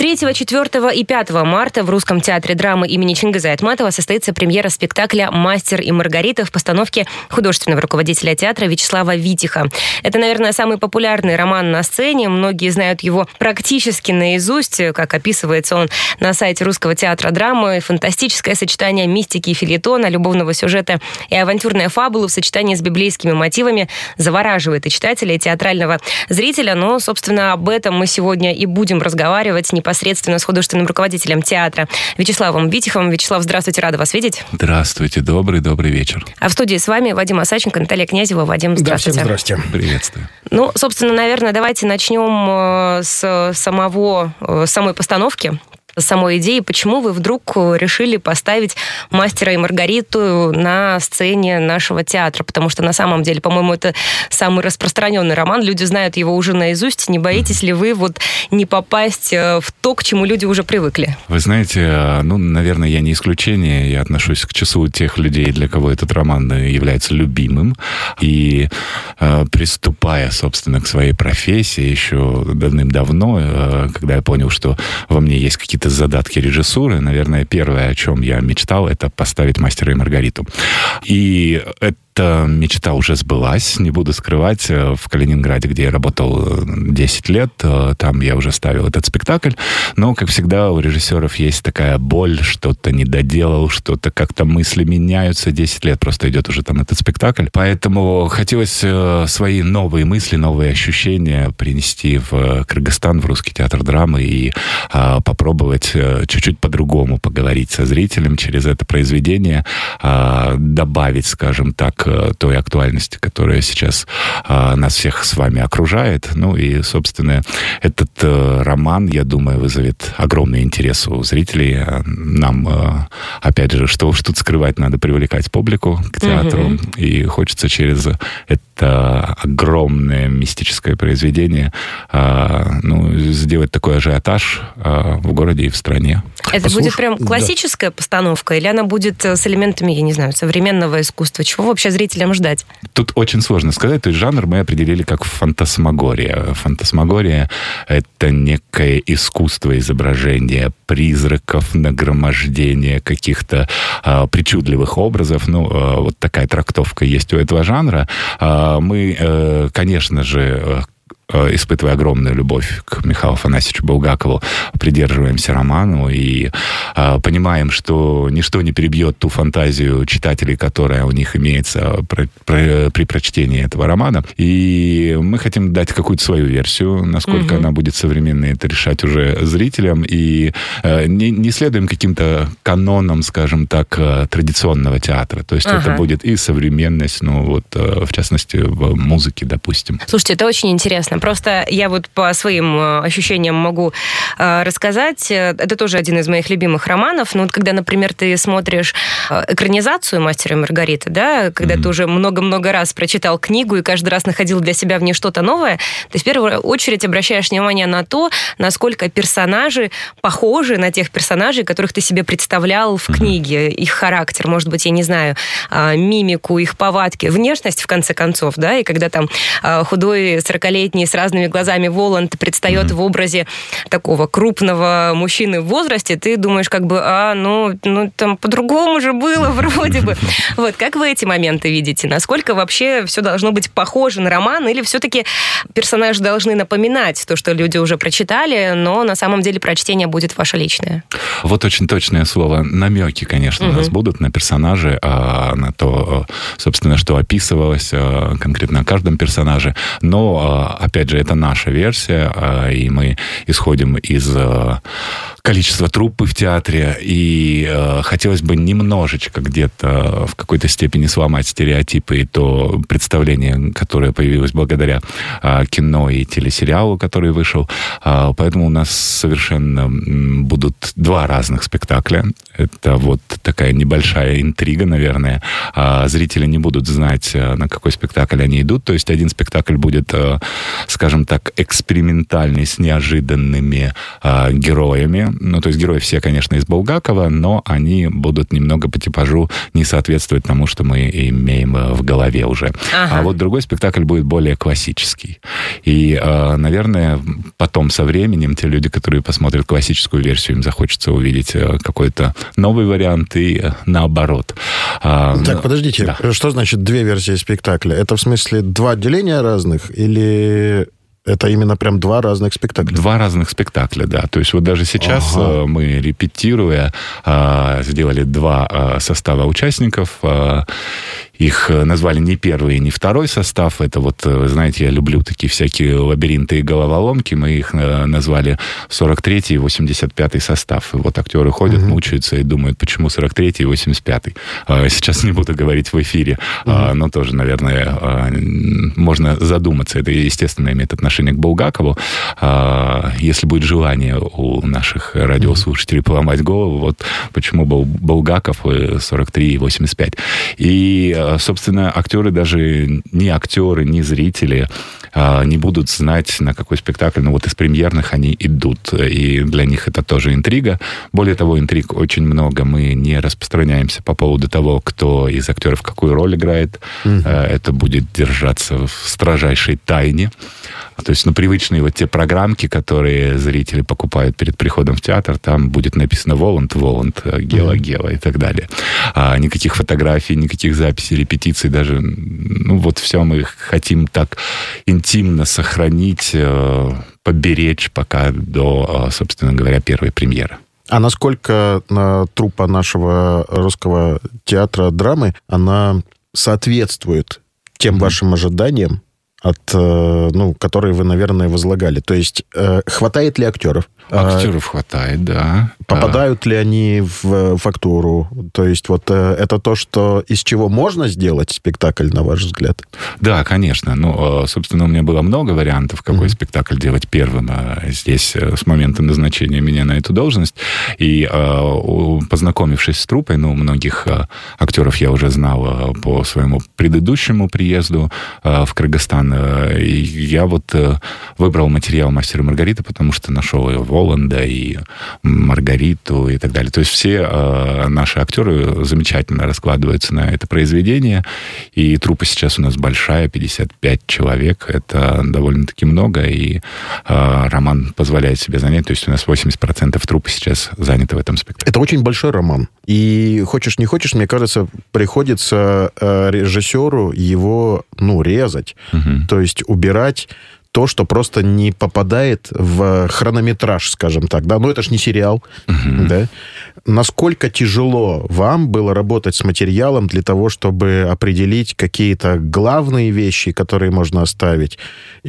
3, 4 и 5 марта в Русском театре драмы имени Чингиза Айтматова состоится премьера спектакля «Мастер и Маргарита» в постановке художественного руководителя театра Вячеслава Витиха. Это, наверное, самый популярный роман на сцене. Многие знают его практически наизусть, как описывается он на сайте Русского театра драмы. Фантастическое сочетание мистики и фельетона, любовного сюжета и авантюрной фабулы в сочетании с библейскими мотивами завораживает и читателя, и театрального зрителя. Но, собственно, об этом мы сегодня и будем разговаривать непосредственно с художественным руководителем театра Вячеславом Витихом. Вячеслав, здравствуйте, рада вас видеть. Здравствуйте, добрый вечер. А в студии с вами Вадим Осадченко, Наталья Князева. Вадим, здравствуйте. Да, всем здрасте. Приветствую. Ну, собственно, наверное, давайте начнем с самой постановки, с самой идеи. Почему вы вдруг решили поставить «Мастера и Маргариту» на сцене нашего театра? Потому что на самом деле, по-моему, это самый распространенный роман. Люди знают его уже наизусть. Не боитесь ли вы не попасть в то, к чему люди уже привыкли? Вы знаете, наверное, я не исключение. Я отношусь к числу тех людей, для кого этот роман является любимым. И приступая, собственно, к своей профессии еще давным-давно, когда я понял, что во мне есть какие-то задатки режиссуры, наверное, первое, о чем я мечтал, это поставить «Мастера и Маргариту». И эта мечта уже сбылась, не буду скрывать. В Калининграде, где я работал 10 лет, там я уже ставил этот спектакль. Но, как всегда, у режиссеров есть такая боль, что-то не доделал, что-то как-то мысли меняются. 10 лет просто идет уже там этот спектакль. Поэтому хотелось свои новые мысли, новые ощущения принести в Кыргызстан, в Русский театр драмы и попробовать чуть-чуть по-другому поговорить со зрителем через это произведение, добавить, скажем так, той актуальности, которая сейчас нас всех с вами окружает. Ну и, собственно, этот роман, я думаю, вызовет огромный интерес у зрителей. Нам, опять же, что уж тут скрывать, надо привлекать публику к театру. И хочется через это огромное мистическое произведение сделать такой ажиотаж в городе и в стране. Это будет прям классическая постановка, или она будет с элементами, я не знаю, современного искусства? Чего вообще зрителям ждать? Тут очень сложно сказать. То есть жанр мы определили как фантасмагория. Фантасмагория — это некое искусство изображения призраков, нагромождения каких-то причудливых образов. Вот такая трактовка есть у этого жанра. Мы, конечно же, испытывая огромную любовь к Михаилу Афанасьевичу Булгакову, придерживаемся роману и понимаем, что ничто не перебьет ту фантазию читателей, которая у них имеется при прочтении этого романа. И мы хотим дать какую-то свою версию, насколько она будет современной, это решать уже зрителям. И не следуем каким-то канонам, скажем так, традиционного театра. То есть это будет и современность, в частности, в музыке, допустим. Слушайте, это очень интересно. Просто я по своим ощущениям могу рассказать. Это тоже один из моих любимых романов. Когда, например, ты смотришь экранизацию «Мастера и Маргариты», да, когда ты уже много-много раз прочитал книгу и каждый раз находил для себя в ней что-то новое, ты в первую очередь обращаешь внимание на то, насколько персонажи похожи на тех персонажей, которых ты себе представлял в книге. Их характер, может быть, я не знаю, мимику, их повадки, внешность, в конце концов, да, и когда там худой 40-летний с разными глазами Воланд предстает в образе такого крупного мужчины в возрасте, ты думаешь, там по-другому же было вроде бы. Как вы эти моменты видите? Насколько вообще все должно быть похоже на роман, или все-таки персонажи должны напоминать то, что люди уже прочитали, но на самом деле прочтение будет ваше личное? Вот очень точное слово. Намеки, конечно, у нас будут на персонажи, на то, собственно, что описывалось конкретно о каждом персонаже. Но, опять же, это наша версия, и мы исходим из количества труппы в театре, и хотелось бы немножечко где-то в какой-то степени сломать стереотипы и то представление, которое появилось благодаря кино и телесериалу, который вышел. Поэтому у нас совершенно будут два разных спектакля. Это такая небольшая интрига, наверное. Зрители не будут знать, на какой спектакль они идут. То есть один спектакль будет, скажем так, экспериментальный, с неожиданными героями, то есть герои все, конечно, из Булгакова, но они будут немного по типажу не соответствовать тому, что мы имеем в голове уже. А вот другой спектакль будет более классический. И, наверное, потом со временем те люди, которые посмотрят классическую версию, им захочется увидеть какой-то новый вариант и наоборот. Так, подождите, да. Что значит две версии спектакля? Это в смысле два отделения разных или... Это именно прям два разных спектакля? Два разных спектакля, да. То есть вот даже сейчас мы, репетируя, сделали два состава участников. Их назвали не первый и не второй состав. Это вот, знаете, я люблю такие всякие лабиринты и головоломки. Мы их назвали 43-й и 85-й состав. И вот актеры ходят, мучаются и думают, почему 43-й и 85-й. Сейчас не буду говорить в эфире, но тоже, наверное, можно задуматься. Это, естественно, имеет отношение к Булгакову. Если будет желание у наших радиослушателей поломать голову, вот почему Булгаков 43 и 85. И, собственно, актеры даже, ни актеры, ни зрители не будут знать, на какой спектакль, но вот из премьерных они идут. И для них это тоже интрига. Более того, интриг очень много. Мы не распространяемся по поводу того, кто из актеров какую роль играет. Это будет держаться в строжайшей тайне. То есть, привычные вот те программки, которые зрители покупают перед приходом в театр, там будет написано «Воланд», «Гела», «Гела» и так далее. Никаких фотографий, никаких записей, репетиций даже. Вот все мы хотим так интимно сохранить, поберечь пока до, собственно говоря, первой премьеры. А насколько труппа нашего русского театра драмы, она соответствует тем вашим ожиданиям, которые вы, наверное, возлагали? То есть, хватает ли актеров? Актеров хватает, да. Попадают ли они в фактуру? То есть, вот это то, что из чего можно сделать спектакль, на ваш взгляд? Да, конечно. Собственно, у меня было много вариантов, какой спектакль делать первым. Здесь, с момента назначения меня на эту должность. И познакомившись с труппой, многих актеров я уже знал по своему предыдущему приезду в Кыргызстан. И я вот выбрал материал «Мастера и Маргариты», потому что нашел и Воланда, и Маргариту, и так далее. То есть все наши актеры замечательно раскладываются на это произведение. И труппа сейчас у нас большая, 55 человек. Это довольно-таки много, и роман позволяет себе занять. То есть у нас 80% труппы сейчас заняты в этом спектакле. Это очень большой роман. И хочешь не хочешь, мне кажется, приходится режиссеру его, резать. То есть убирать то, что просто не попадает в хронометраж, скажем так. Да? Это ж не сериал. Да? Насколько тяжело вам было работать с материалом для того, чтобы определить какие-то главные вещи, которые можно оставить,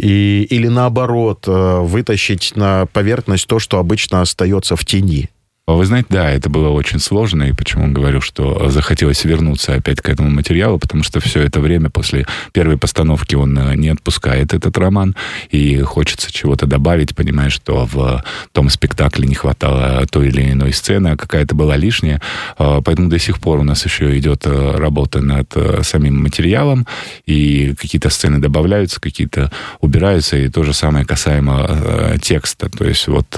или наоборот, вытащить на поверхность то, что обычно остается в тени? Вы знаете, да, это было очень сложно, и почему говорю, что захотелось вернуться опять к этому материалу, потому что все это время после первой постановки он не отпускает этот роман, и хочется чего-то добавить, понимая, что в том спектакле не хватало той или иной сцены, а какая-то была лишняя, поэтому до сих пор у нас еще идет работа над самим материалом, и какие-то сцены добавляются, какие-то убираются, и то же самое касаемо текста, то есть вот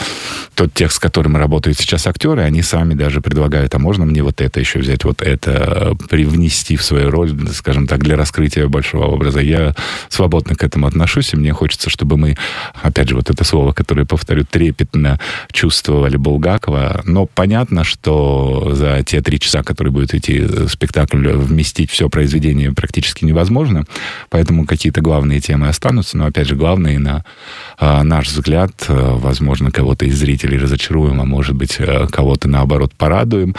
тот текст, с которым работают сейчас актеры, они сами даже предлагают, а можно мне вот это еще взять, вот это, привнести в свою роль, скажем так, для раскрытия большого образа. Я свободно к этому отношусь, и мне хочется, чтобы мы, опять же, вот это слово, которое, повторю, трепетно чувствовали Булгакова, но понятно, что за те 3 часа, которые будет идти спектакль, вместить все произведение практически невозможно, поэтому какие-то главные темы останутся, но, опять же, главные, на наш взгляд, возможно, кого-то из зрителей разочаруем, а может быть, кого-то, наоборот, порадуем.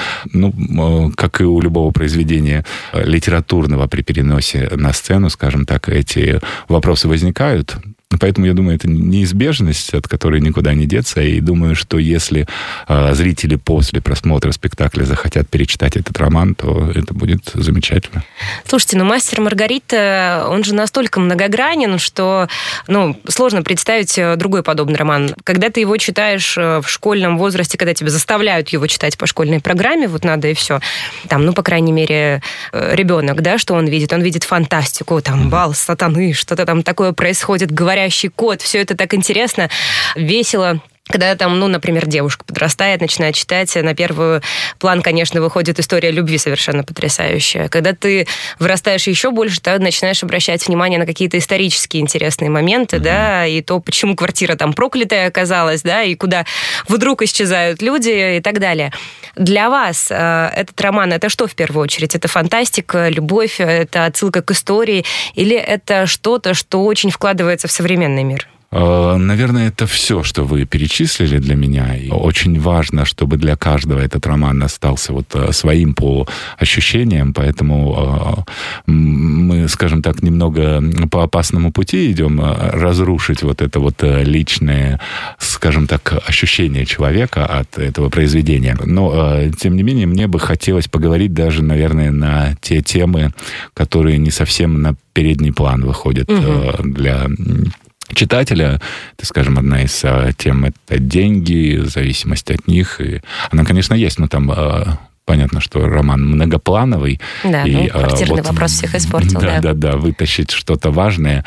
Как и у любого произведения литературного при переносе на сцену, скажем так, эти вопросы возникают. Поэтому, я думаю, это неизбежность, от которой никуда не деться. И думаю, что если зрители после просмотра спектакля захотят перечитать этот роман, то это будет замечательно. Слушайте, «Мастер и Маргарита», он же настолько многогранен, что сложно представить другой подобный роман. Когда ты его читаешь в школьном возрасте, когда тебя заставляют его читать по школьной программе, вот надо и все. Там, по крайней мере, ребенок, да, что он видит? Он видит фантастику, там, бал сатаны, что-то там такое происходит, говорящий кот, все это так интересно, весело. когда там, например, девушка подрастает, начинает читать, на первый план, конечно, выходит история любви совершенно потрясающая. Когда ты вырастаешь еще больше, ты начинаешь обращать внимание на какие-то исторические интересные моменты, да, и то, почему квартира там проклятая оказалась, да, и куда вдруг исчезают люди и так далее. Для вас этот роман, это что в первую очередь? Это фантастика, любовь, это отсылка к истории, или это что-то, что очень вкладывается в современный мир? Наверное, это все, что вы перечислили для меня. И очень важно, чтобы для каждого этот роман остался вот своим по ощущениям, поэтому мы, скажем так, немного по опасному пути идем, разрушить вот это вот личное, скажем так, ощущение человека от этого произведения. Но, тем не менее, мне бы хотелось поговорить даже, наверное, на те темы, которые не совсем на передний план выходят для читателя. Это, скажем, одна из тем — это деньги, зависимость от них. И она, конечно, есть, но там понятно, что роман многоплановый. Да, и, квартирный вопрос всех испортил. Да, вытащить что-то важное.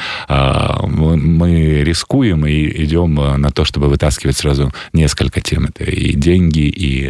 Мы рискуем и идем на то, чтобы вытаскивать сразу несколько тем. Это и деньги, и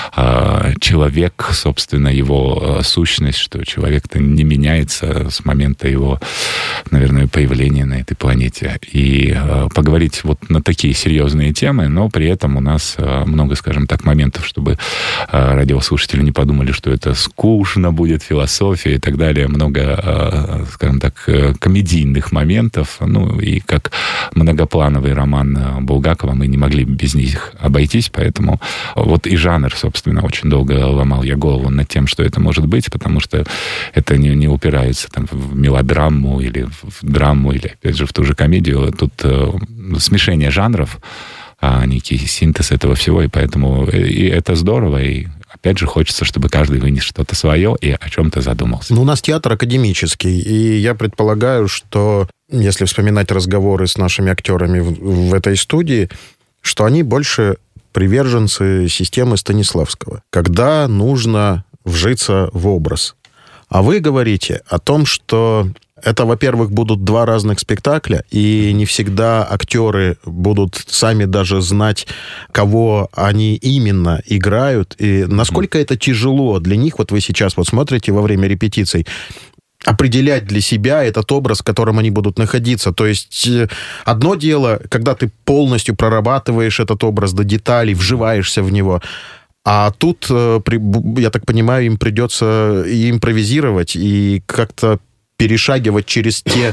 человек, собственно, его сущность, что человек-то не меняется с момента его, наверное, появления на этой планете. И поговорить вот на такие серьезные темы, но при этом у нас много, скажем так, моментов, чтобы радиослушатели не подумали, что это скучно будет, философия и так далее. Много, скажем так, комедийных моментов. Ну, и как многоплановый роман Булгакова, мы не могли без них обойтись, поэтому вот и жанр, собственно, очень долго ломал я голову над тем, что это может быть, потому что это не упирается там в мелодраму или в драму, или, опять же, в ту же комедию. Тут смешение жанров, некий синтез этого всего, и поэтому и это здорово, и опять же, хочется, чтобы каждый вынес что-то свое и о чем-то задумался. У нас театр академический, и я предполагаю, что, если вспоминать разговоры с нашими актерами в этой студии, что они больше приверженцы системы Станиславского, когда нужно вжиться в образ. А вы говорите о том, что это, во-первых, будут два разных спектакля, и не всегда актеры будут сами даже знать, кого они именно играют, и насколько это тяжело для них. Вот вы сейчас вот смотрите во время репетиций, определять для себя этот образ, в котором они будут находиться. То есть одно дело, когда ты полностью прорабатываешь этот образ до деталей, вживаешься в него, а тут, я так понимаю, им придется и импровизировать, и как-то перешагивать через те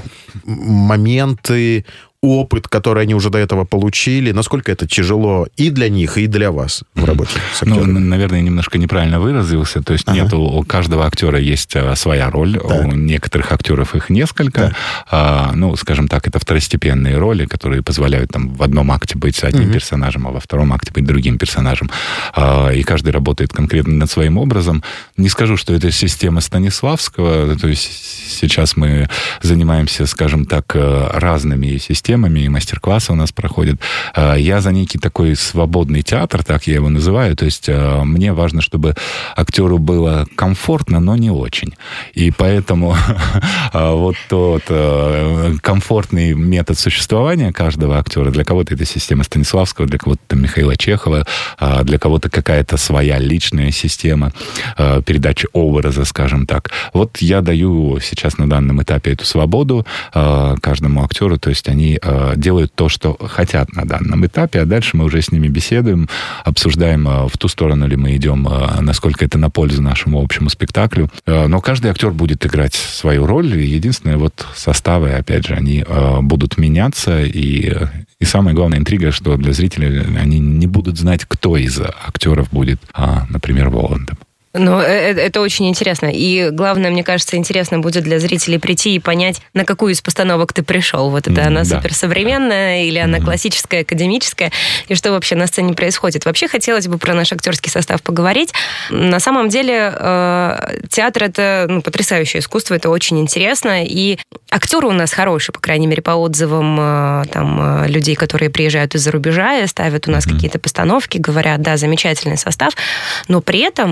моменты, опыт, который они уже до этого получили. Насколько это тяжело и для них, и для вас в работе с актерами? Ну, наверное, немножко неправильно выразился. То есть нет, у каждого актера есть своя роль. Так. У некоторых актеров их несколько. Ну, скажем так, это второстепенные роли, которые позволяют там в одном акте быть одним персонажем, а во втором акте быть другим персонажем. И каждый работает конкретно над своим образом. Не скажу, что это система Станиславского. То есть сейчас мы занимаемся, скажем так, разными системами, и мастер-классы у нас проходят. Я за некий такой свободный театр, так я его называю. То есть мне важно, чтобы актеру было комфортно, но не очень. И поэтому вот тот комфортный метод существования каждого актера, для кого-то это система Станиславского, для кого-то Михаила Чехова, для кого-то какая-то своя личная система передачи образа, скажем так. Вот я даю сейчас на данном этапе эту свободу каждому актеру, то есть они делают то, что хотят на данном этапе, а дальше мы уже с ними беседуем, обсуждаем, в ту сторону ли мы идем, насколько это на пользу нашему общему спектаклю. Но каждый актер будет играть свою роль, и единственное, вот составы, опять же, они будут меняться, и самая главная интрига, что для зрителей они не будут знать, кто из актеров будет, например, Воландом. Ну, это очень интересно. И главное, мне кажется, интересно будет для зрителей прийти и понять, на какую из постановок ты пришел. Вот это она суперсовременная или она классическая, академическая, и что вообще на сцене происходит. Вообще хотелось бы про наш актерский состав поговорить. На самом деле театр — это потрясающее искусство, это очень интересно. И актеры у нас хорошие, по крайней мере, по отзывам там, людей, которые приезжают из-за рубежа и ставят у нас какие-то постановки, говорят, да, замечательный состав, но при этом люди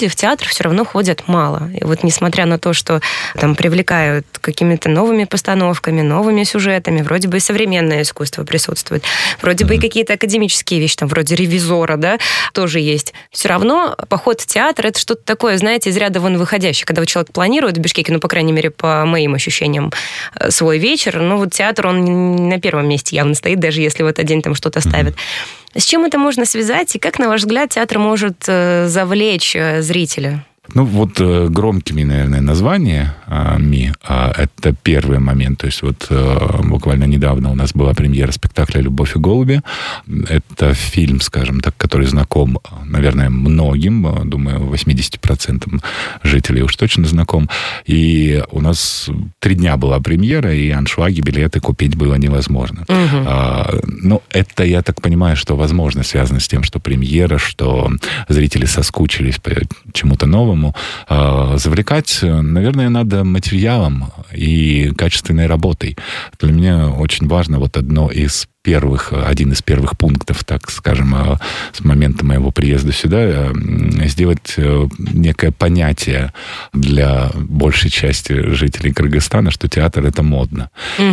люди в театр все равно ходят мало. И вот несмотря на то, что там привлекают какими-то новыми постановками, новыми сюжетами, вроде бы и современное искусство присутствует, вроде бы и какие-то академические вещи, там, вроде «Ревизора», да, тоже есть. Все равно поход в театр — это что-то такое, знаете, из ряда вон выходящее. Когда человек планирует в Бишкеке, ну, по крайней мере, по моим ощущениям, свой вечер, ну, вот театр, он на первом месте явно стоит, даже если в этот день там что-то ставят. С чем это можно связать, и как, на ваш взгляд, театр может завлечь зрителя? Ну, вот громкими, наверное, названиями это первый момент. То есть вот буквально недавно у нас была премьера спектакля «Любовь и голуби». Это фильм, скажем так, который знаком, наверное, многим, думаю, 80% жителей уж точно знаком. И у нас 3 дня была премьера, и аншлаги, билеты купить было невозможно. Ну, это, я так понимаю, что, возможно, связано с тем, что премьера, что зрители соскучились по чему-то новому. Завлекать, наверное, надо материалом и качественной работой. Для меня очень важно вот один из первых пунктов, так скажем, с момента моего приезда сюда, сделать некое понятие для большей части жителей Кыргызстана, что театр — это модно.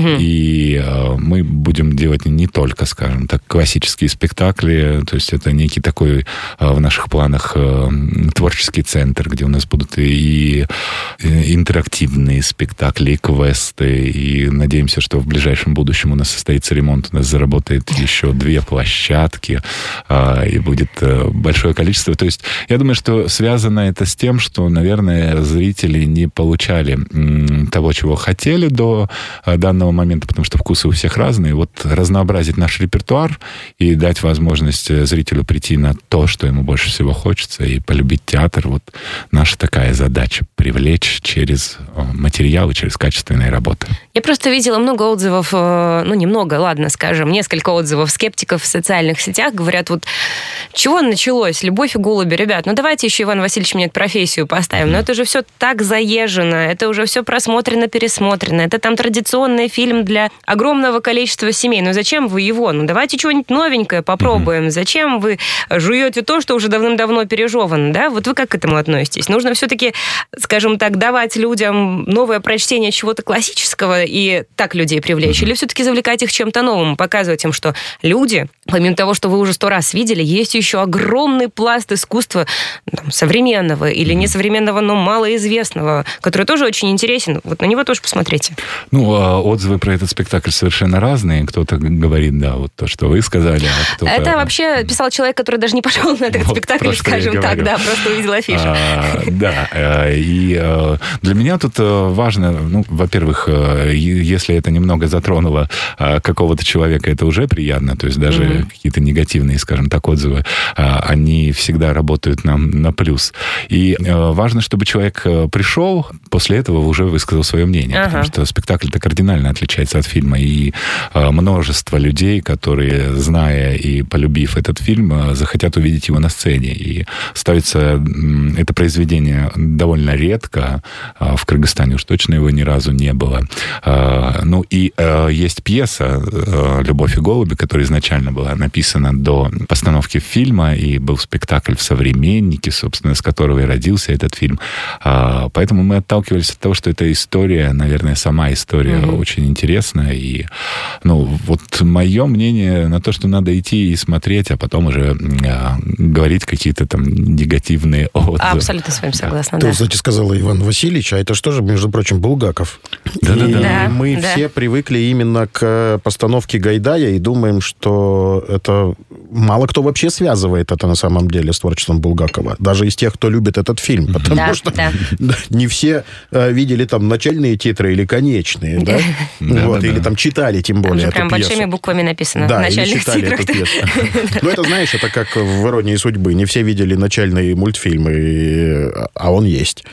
И мы будем делать не только, скажем так, классические спектакли, то есть это некий такой в наших планах творческий центр, где у нас будут и интерактивные спектакли, и квесты, и надеемся, что в ближайшем будущем у нас состоится ремонт, у нас заработает еще 2 площадки, и будет большое количество. То есть я думаю, что связано это с тем, что, наверное, зрители не получали того, чего хотели до данного момента, потому что вкусы у всех разные. Вот разнообразить наш репертуар и дать возможность зрителю прийти на то, что ему больше всего хочется, и полюбить театр. Вот наша такая задача — привлечь через материалы, через качественные работы. Я просто видела много отзывов, ну, немного, ладно, скажем, несколько отзывов скептиков в социальных сетях. Говорят, вот чего началось? «Любовь и голуби». Ребят, ну давайте еще Иван Васильевич мне эту профессию поставим. Но это же все так заезжено, это уже все просмотрено, пересмотрено. Это там традиционный фильм для огромного количества семей. Ну зачем вы его? Ну давайте что-нибудь новенькое попробуем. Зачем вы жуете то, что уже давным-давно пережевано? Да? Вот вы как к этому относитесь? Нужно все-таки, скажем так, давать людям новое прочтение чего-то классического и так людей привлечь? Или все-таки завлекать их чем-то новым, показывать им, что люди, помимо того, что вы уже 100 раз видели, есть еще огромный пласт искусства там, современного или несовременного, но малоизвестного, который тоже очень интересен. Вот на него тоже посмотрите. Ну, отзывы про этот спектакль совершенно разные. Кто-то говорит, да, вот то, что вы сказали. А кто-то... Это вообще писал человек, который даже не пошел на этот спектакль, скажем так, да, просто увидел афишу. Да, и для меня тут важно, ну, во-первых, если это немного затронуло какого-то человека, это уже приятно, то есть даже какие-то негативные, скажем так, отзывы, они всегда работают нам на плюс. И важно, чтобы человек пришел, после этого уже высказал свое мнение, потому что спектакль-то кардинально отличается от фильма, и множество людей, которые, зная и полюбив этот фильм, захотят увидеть его на сцене. И ставится это произведение довольно редко, в Кыргызстане уж точно его ни разу не было. Ну и есть пьеса «Любовь и голуби», которая изначально была написана до постановки фильма, и был спектакль в «Современнике», собственно, с которого и родился этот фильм. Поэтому мы отталкивались от того, что эта история, наверное, сама история очень интересная. И, ну, вот мое мнение на то, что надо идти и смотреть, а потом уже говорить какие-то там негативные отзывы. Абсолютно с вами согласна, да. Ты, кстати, сказала Иван Васильевич, а это же тоже, между прочим, Булгаков. Да. Мы все привыкли именно к постановке Гайдая и думаем, что это мало кто вообще связывает это на самом деле с творчеством Булгакова. Даже из тех, кто любит этот фильм. Потому что не все видели там начальные титры или конечные. Да? Вот, или там читали, тем более, эту прям пьесу. Большими буквами написано. Да, в начальных или читали титрах. эту пьесу. Ну, это, знаешь, это как в «Иронии судьбы». Не все видели начальные мультфильмы, а он есть.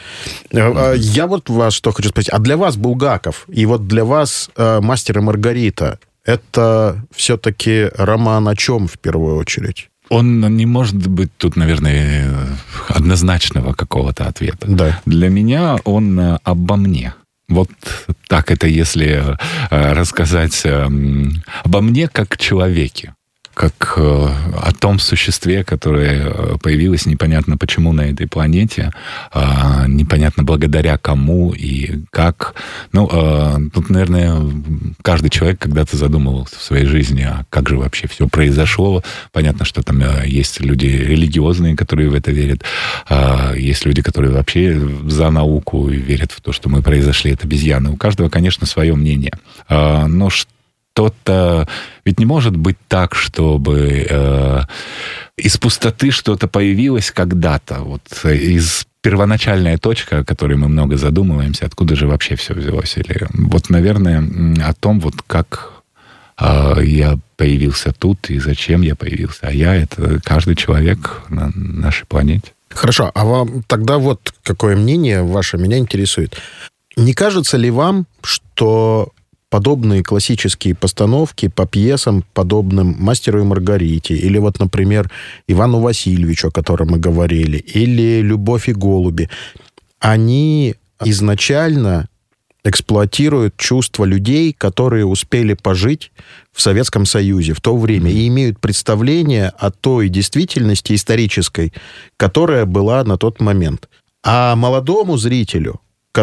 Я вот вас что хочу спросить. А для вас Булгаков и вот для вас «Мастер и Маргарита» это все-таки роман о чем в первую очередь? Он не может быть тут, наверное, однозначного какого-то ответа. Да. Для меня он обо мне. Вот так это, если рассказать обо мне как человеке. как о том существе, которое появилось непонятно почему на этой планете, непонятно благодаря кому и как. Тут, наверное, каждый человек когда-то задумывался в своей жизни, а как же вообще все произошло. Понятно, что там есть люди религиозные, которые в это верят, есть люди, которые вообще за науку и верят в то, что мы произошли от обезьяны. У каждого, конечно, свое мнение. Но что-то... Ведь не может быть так, чтобы из пустоты что-то появилось когда-то. Вот из первоначальная точка, о которой мы много задумываемся, откуда же вообще все взялось. Или вот, наверное, о том, вот как я появился тут и зачем я появился. А я — это каждый человек на нашей планете. Хорошо, а вам тогда вот какое мнение ваше меня интересует. Не кажется ли вам, что подобные классические постановки по пьесам, подобным «Мастеру и Маргарите», или вот, например, Ивану Васильевичу, о котором мы говорили, или «Любовь и голуби», они изначально эксплуатируют чувства людей, которые успели пожить в Советском Союзе в то время и имеют представление о той действительности исторической, которая была на тот момент. А молодому зрителю,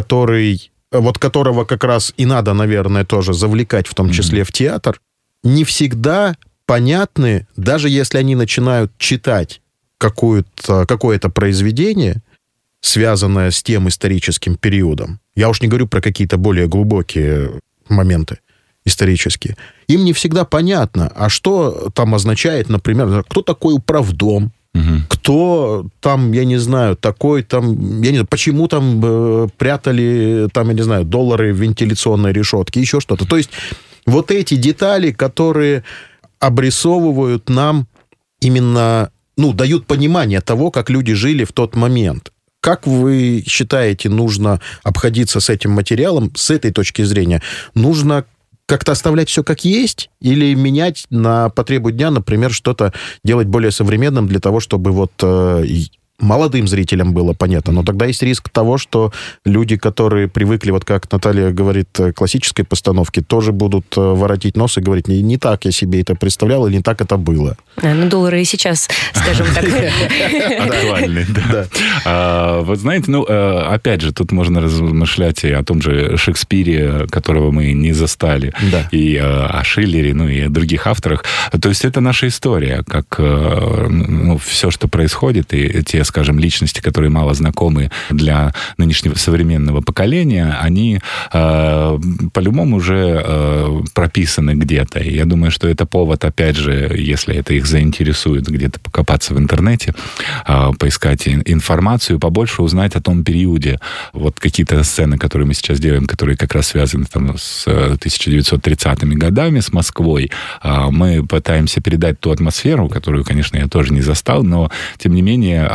которого как раз и надо, наверное, тоже завлекать, в том числе в театр, не всегда понятны, даже если они начинают читать какое-то произведение, связанное с тем историческим периодом. Я уж не говорю про какие-то более глубокие моменты исторические. Им не всегда понятно, а что там означает, например, кто такой управдом, кто там, я не знаю, такой там, я не знаю, почему там прятали, там, я не знаю, доллары в вентиляционной решетке, еще что-то. То есть вот эти детали, которые обрисовывают нам именно, дают понимание того, как люди жили в тот момент. Как вы считаете, нужно обходиться с этим материалом с этой точки зрения? Нужно как-то оставлять все как есть или менять на потребу дня, например, что-то делать более современным для того, чтобы вот молодым зрителям было понятно. Но тогда есть риск того, что люди, которые привыкли, вот как Наталья говорит, к классической постановке, тоже будут воротить нос и говорить, не так я себе это представлял, или не так это было. Доллары и сейчас, скажем так. Актуальны, да. Вот знаете, опять же, тут можно размышлять и о том же Шекспире, которого мы не застали, и о Шиллере, и о других авторах. То есть это наша история, как все, что происходит, и те, скажем, личности, которые мало знакомы для нынешнего современного поколения, они по-любому уже прописаны где-то. И я думаю, что это повод, опять же, если это их заинтересует, где-то покопаться в интернете, поискать информацию, побольше узнать о том периоде. Вот какие-то сцены, которые мы сейчас делаем, которые как раз связаны там с 1930-ми годами, с Москвой, мы пытаемся передать ту атмосферу, которую, конечно, я тоже не застал, но, тем не менее,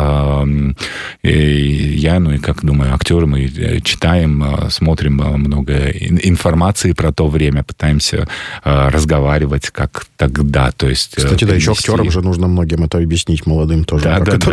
я, и, как думаю, актеры, мы читаем, смотрим много информации про то время, пытаемся разговаривать как тогда. То есть, кстати, да, еще актерам же нужно многим это объяснить, молодым тоже.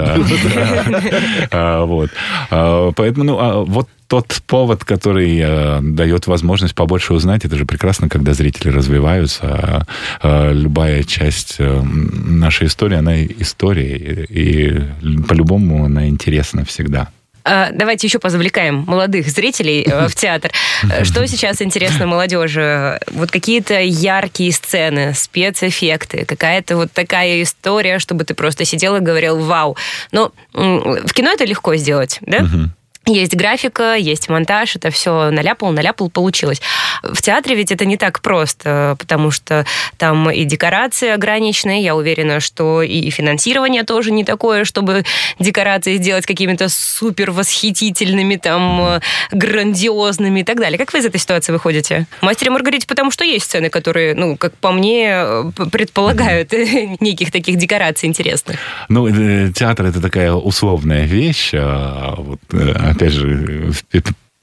Да. Вот. Поэтому, вот тот повод, который дает возможность побольше узнать, это же прекрасно, когда зрители развиваются. Любая часть нашей истории, она история, и по-любому она интересна всегда. Давайте еще позавлекаем молодых зрителей в театр. Что сейчас интересно молодежи? Вот какие-то яркие сцены, спецэффекты, какая-то вот такая история, чтобы ты просто сидел и говорил «Вау!». Но в кино это легко сделать, да? Есть графика, есть монтаж, это все наляпал, получилось. В театре ведь это не так просто, потому что там и декорации ограниченные, я уверена, что и финансирование тоже не такое, чтобы декорации сделать какими-то супер восхитительными, там, грандиозными и так далее. Как вы из этой ситуации выходите? В «Мастере и Маргарите», потому что есть сцены, которые, как по мне, предполагают неких таких декораций интересных. Театр — это такая условная вещь, опять же,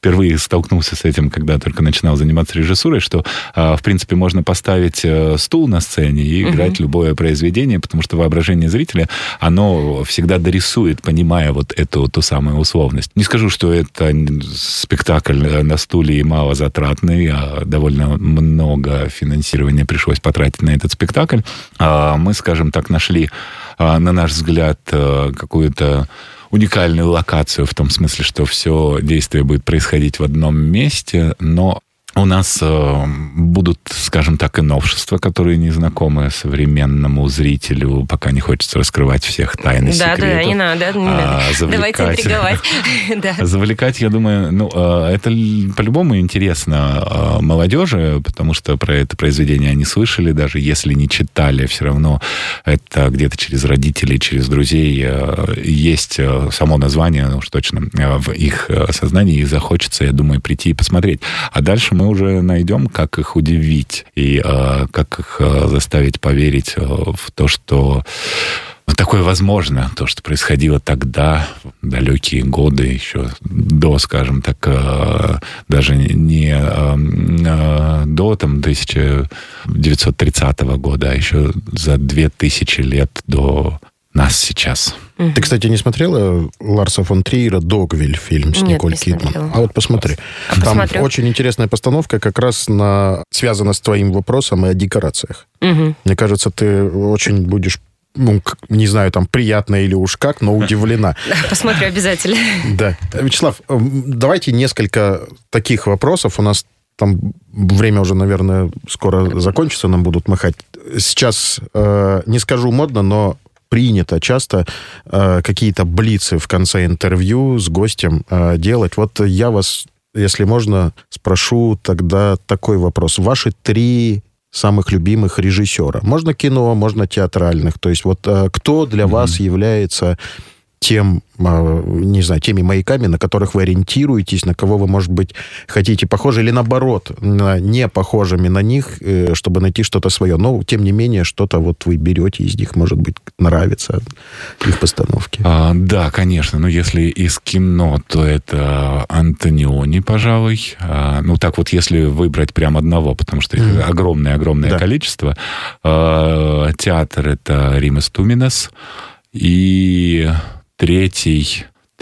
впервые столкнулся с этим, когда только начинал заниматься режиссурой, что, в принципе, можно поставить стул на сцене и играть любое произведение, потому что воображение зрителя, оно всегда дорисует, понимая вот эту ту самую условность. Не скажу, что это спектакль на стуле и малозатратный, а довольно много финансирования пришлось потратить на этот спектакль. Мы, скажем так, нашли, на наш взгляд, какую-то уникальную локацию, в том смысле, что все действие будет происходить в одном месте, но у нас будут, скажем так, и новшества, которые не знакомы современному зрителю, пока не хочется раскрывать всех тайн и секретов. Да, не надо. Давайте интриговать. Завлекать, я думаю, это по-любому интересно молодежи, потому что про это произведение они слышали, даже если не читали, все равно это где-то через родителей, через друзей есть само название, уж точно, в их сознании, и захочется, я думаю, прийти и посмотреть. А дальше мы уже найдем, как их удивить и как их заставить поверить в то, что такое возможно, то, что происходило тогда, в далекие годы, еще до, скажем так, даже не до 1930 года, а еще за 2000 лет до нас сейчас. Ты, кстати, не смотрела Ларса фон Триера «Догвиль» фильм с Николь Кидман? А вот посмотри. Там очень интересная постановка, как раз связана с твоим вопросом и о декорациях. Мне кажется, ты очень будешь, не знаю, там, приятно или уж как, но удивлена. Посмотрю обязательно. Да. Вячеслав, давайте несколько таких вопросов. У нас там время уже, наверное, скоро закончится, нам будут махать. Сейчас, не скажу модно, но принято часто какие-то блицы в конце интервью с гостем делать. Вот я вас, если можно, спрошу тогда такой вопрос. Ваши 3 самых любимых режиссера. Можно кино, можно театральных. То есть вот кто для вас является теми маяками, на которых вы ориентируетесь, на кого вы, может быть, хотите похожи, или наоборот, не похожими на них, чтобы найти что-то свое. Но, тем не менее, что-то вот вы берете из них, может быть, нравится их постановки. Да, конечно. Но если из кино, то это Антониони, пожалуй. Так вот, если выбрать прям одного, потому что их огромное количество. Театр — это Римас Туминас. И третий,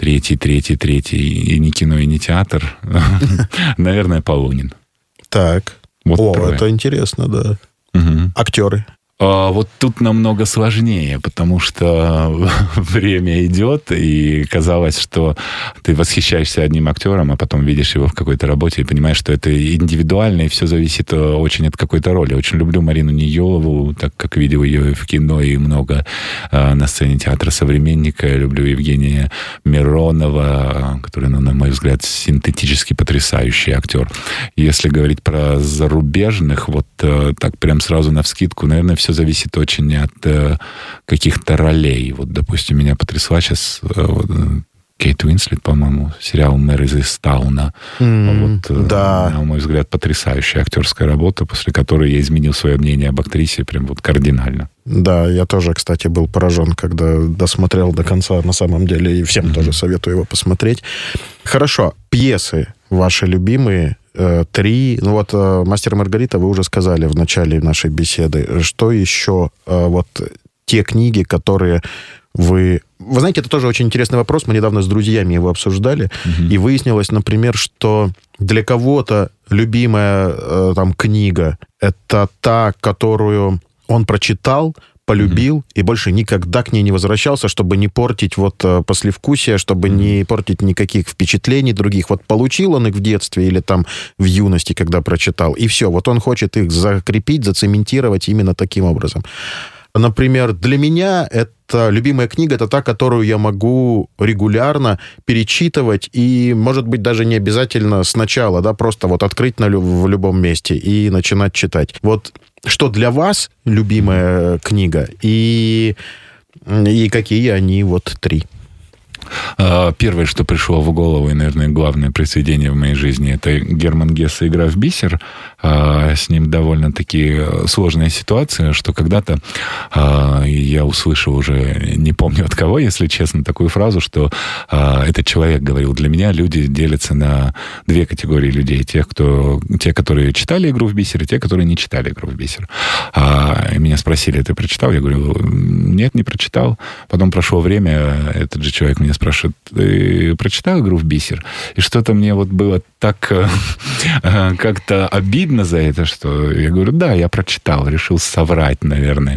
и не кино, и не театр, наверное, Полунин. Так. Это интересно, да. Актеры? Вот тут намного сложнее, потому что время идет, и казалось, что ты восхищаешься одним актером, а потом видишь его в какой-то работе и понимаешь, что это индивидуально, и все зависит очень от какой-то роли. Очень люблю Марину Ниелову, так как видел ее в кино и много на сцене театра «Современника». Я люблю Евгения Миронова, который, на мой взгляд, синтетически потрясающий актер. Если говорить про зарубежных, вот так прям сразу навскидку, наверное, все зависит очень от каких-то ролей. Вот, допустим, меня потрясла сейчас Кейт Уинслет, по-моему, сериал «Мэр из Истауна». Да. На мой взгляд, потрясающая актерская работа, после которой я изменил свое мнение об актрисе прям вот кардинально. Да, я тоже, кстати, был поражен, когда досмотрел до конца, на самом деле, и всем тоже советую его посмотреть. Хорошо, пьесы ваши любимые, 3. «Мастер и Маргарита» вы уже сказали в начале нашей беседы. Что еще? Вот те книги, которые вы... Вы знаете, это тоже очень интересный вопрос. Мы недавно с друзьями его обсуждали. И выяснилось, например, что для кого-то любимая книга — это та, которую он прочитал, полюбил и больше никогда к ней не возвращался, чтобы не портить послевкусие, чтобы не портить никаких впечатлений других. Вот получил он их в детстве или там в юности, когда прочитал, и все. Вот он хочет их закрепить, зацементировать именно таким образом. Например, для меня это любимая книга — это та, которую я могу регулярно перечитывать, и, может быть, даже не обязательно сначала, да, просто вот открыть в любом месте и начинать читать. Вот что для вас любимая книга, и какие они 3? Первое, что пришло в голову, и, наверное, главное произведение в моей жизни, это Герман Гессе «Игра в бисер». С ним довольно-таки сложная ситуация, что когда-то я услышал уже, не помню от кого, если честно, такую фразу, что этот человек говорил: для меня люди делятся на две категории людей. Те, которые читали «Игру в бисер», и те, которые не читали «Игру в бисер». И меня спросили: ты прочитал? Я говорю: нет, не прочитал. Потом прошло время, этот же человек меня спрашивает: ты прочитал «Игру в бисер»? И что-то мне вот было так как-то обидно за это, что я говорю: да, я прочитал, решил соврать, наверное.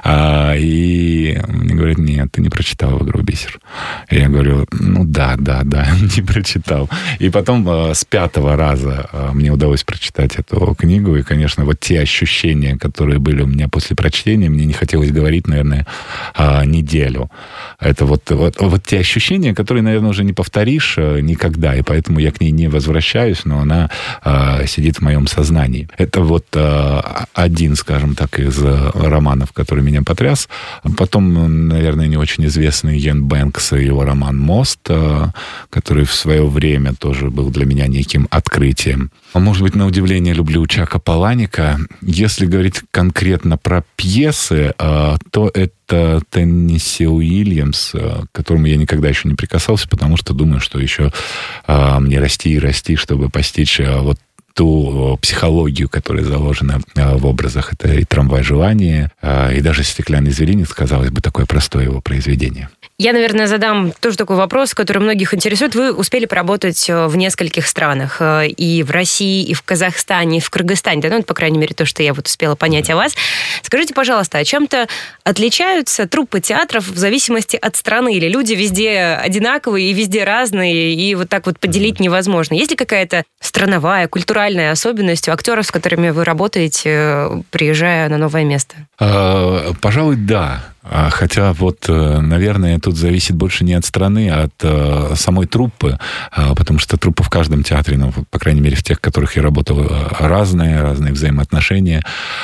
И мне говорят: нет, ты не прочитал «Игру в бисер». И я говорю: ну да, не прочитал. И потом с 5-го раза мне удалось прочитать эту книгу, и, конечно, вот те ощущения, которые были у меня после прочтения, мне не хотелось говорить, наверное, неделю. Это вот те ощущения, которые, наверное, уже не повторишь никогда, и поэтому я к ней не возвращаюсь, но она сидит в моем сознании. Это вот один, скажем так, из романов, который меня потряс. Потом, наверное, не очень известный Йен Бэнкс и его роман «Мост», который в свое время тоже был для меня неким открытием. Может быть, на удивление люблю Чака Паланика. Если говорить конкретно про пьесы, то это Теннесси Уильямс, к которому я никогда еще не прикасался, потому что думаю, что еще мне расти и расти, чтобы постичь вот ту психологию, которая заложена в образах. Это и «Трамвай желания», и даже «Стеклянный зверинец», казалось бы, такое простое его произведение. Я, наверное, задам тоже такой вопрос, который многих интересует. Вы успели поработать в нескольких странах. И в России, и в Казахстане, и в Кыргызстане. Ну, это, по крайней мере, то, что я вот успела понять о вас. Скажите, пожалуйста, а чем-то отличаются труппы театров в зависимости от страны? Или люди везде одинаковые и везде разные, и вот так вот поделить невозможно? Есть ли какая-то страновая, культуральная особенность у актеров, с которыми вы работаете, приезжая на новое место? Пожалуй, да. Хотя вот, наверное, тут зависит больше не от страны, а от самой труппы, потому что труппа в каждом театре, ну, по крайней мере, в тех, в которых я работал, разные взаимоотношения.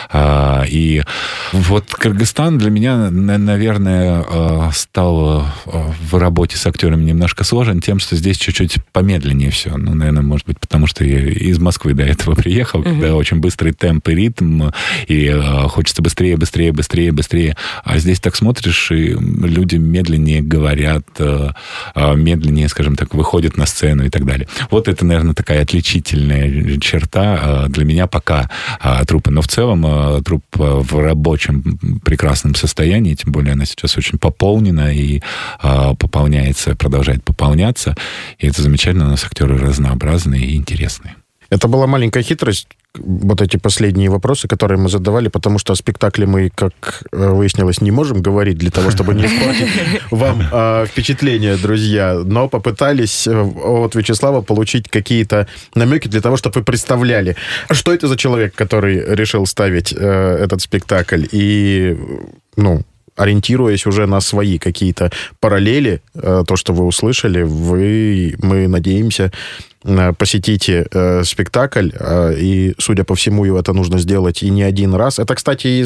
И вот Кыргызстан для меня, наверное, стал в работе с актерами немножко сложен тем, что здесь чуть-чуть помедленнее все. Ну, наверное, может быть, потому что я из Москвы до этого приехал, когда очень быстрый темп и ритм, и хочется быстрее. А здесь так смотришь, и люди медленнее говорят, медленнее, скажем так, выходят на сцену и так далее. Вот это, наверное, такая отличительная черта для меня пока труппы. Но в целом труппа в рабочем прекрасном состоянии, тем более она сейчас очень пополнена и пополняется, продолжает пополняться. И это замечательно, у нас актеры разнообразные и интересные. Это была маленькая хитрость, вот эти последние вопросы, которые мы задавали, потому что о спектакле мы, как выяснилось, не можем говорить для того, чтобы не испортить вам впечатление, друзья, но попытались от Вячеслава получить какие-то намеки для того, чтобы вы представляли, что это за человек, который решил ставить этот спектакль, и, ну, ориентируясь уже на свои какие-то параллели, то, что вы услышали, мы надеемся, посетите спектакль, и, судя по всему, это нужно сделать и не один раз. Это, кстати, и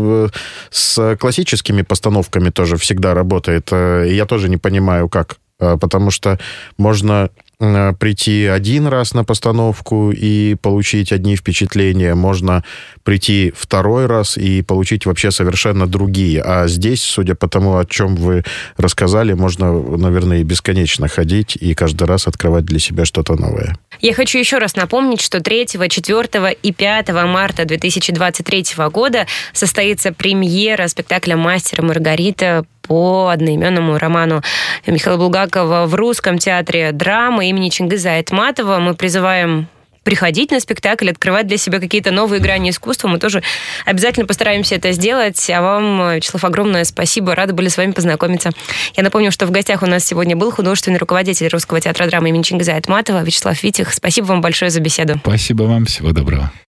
с классическими постановками тоже всегда работает. Я тоже не понимаю, как. Потому что можно прийти один раз на постановку и получить одни впечатления, можно прийти второй раз и получить вообще совершенно другие. А здесь, судя по тому, о чем вы рассказали, можно, наверное, и бесконечно ходить и каждый раз открывать для себя что-то новое. Я хочу еще раз напомнить, что 3, 4 и 5 марта 2023 года состоится премьера спектакля «Мастер и Маргарита» по одноименному роману Михаила Булгакова в Русском театре драмы имени Чингиза Айтматова. Мы призываем приходить на спектакль, открывать для себя какие-то новые грани искусства. Мы тоже обязательно постараемся это сделать. А вам, Вячеслав, огромное спасибо. Рады были с вами познакомиться. Я напомню, что в гостях у нас сегодня был художественный руководитель Русского театра драмы имени Чингиза Айтматова Вячеслав Витих. Спасибо вам большое за беседу. Спасибо вам. Всего доброго.